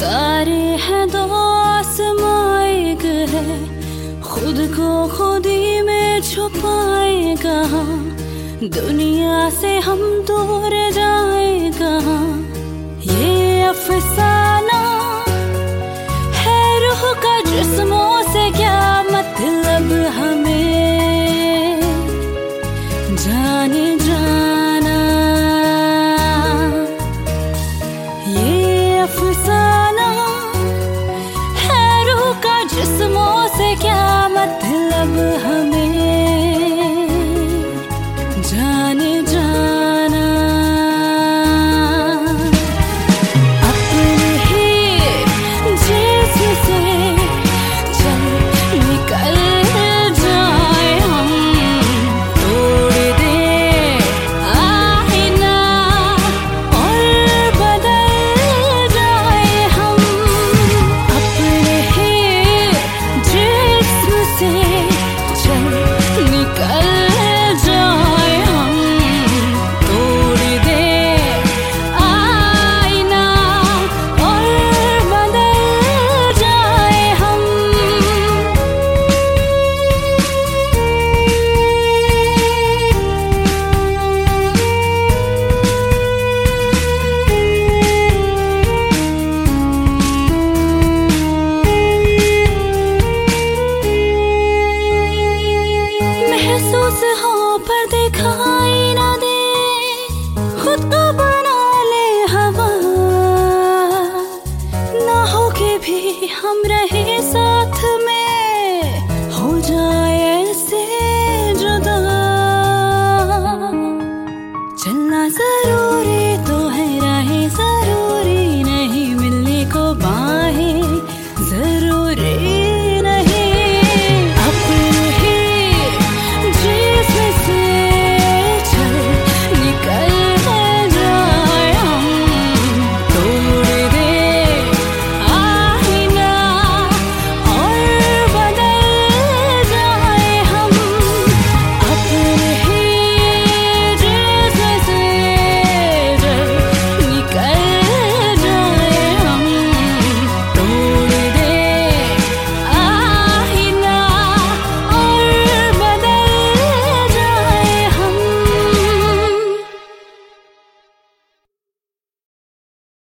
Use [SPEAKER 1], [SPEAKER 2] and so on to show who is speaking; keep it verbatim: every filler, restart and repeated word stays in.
[SPEAKER 1] तारे हैं दो आसमां एक है, खुद को खुद ही में छुपाए कहाँ, दुनिया से हम दूर जाए कहाँ। ये अफसाना है रूह का, जिस्मों से क्या मतलब हमें जाने जाना। ये अफसाना है रूह का, जिस्मों से क्या मतलब हमें जाने जाना। अपने ही जिस्म से चल निकल जाए हम, तोड़ दे आईना और बदल जाए हम। अपने ही जिस्म से चल निकल जाए हम, तोड़ दे आईना और बदल जाए हम। महसूस हो पर दिखाई ना दे, खुद को बना ले हवा, ना हो के भी हम रहे साथ में।